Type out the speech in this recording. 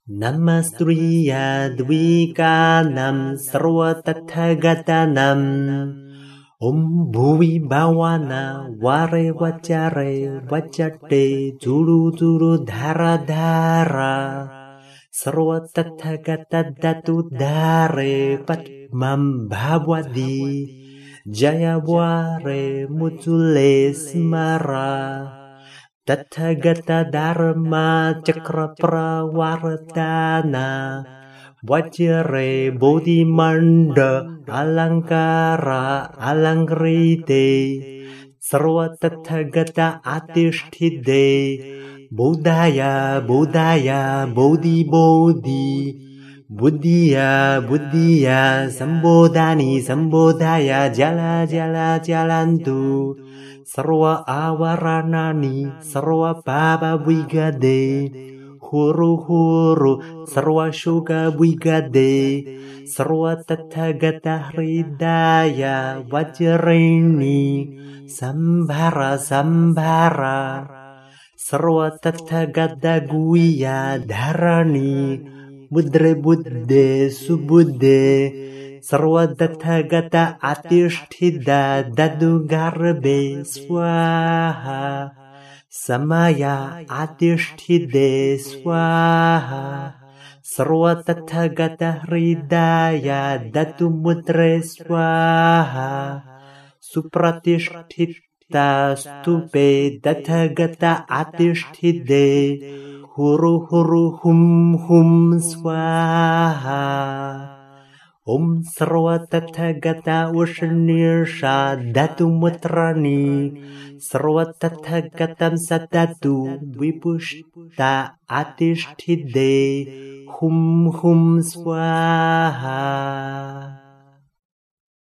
Namastriya Dvikanam Sarvatatathagatanam Om Bhuvi Bhavana Vare Vachare Vachate Juru Juru Dhara Dhara Sarvatathagata Datu Dhare Patmam Bhavadi Jayavare Mutule Smara Tathagata Dharma Chakra Pravartana Vajre Bodhimanda Alankara Alankrite Sarva Tathagata Atishtide Bodhaya Bodhaya Bodhi Bodhi Buddhiya Buddhiya Sambodhani Sambodhaya Jala Jala Jalantu Sarva avaranani, sarva baba vigade, huru huru, sarva shuga vigade, sarva tathagata hridaya vajrini, sambhara sambhara, sarva tathagata guya dharani, mudre buddhe subudhe, Sarva Tathagata Atishtida Dadu Garbe Swaha Samaya Atishtide Swaha Sarva Tathagata Hridaya Datu Mudre Swaha Supratishthita Stupe Tathagata Atishtide Huru Huru Hum Hum Swaha Om Sarva Tathagata Ushanisha Datu Mutrani Sarva Tathagatam Sadatu Vipushta Atishtide Hum Hum Swaha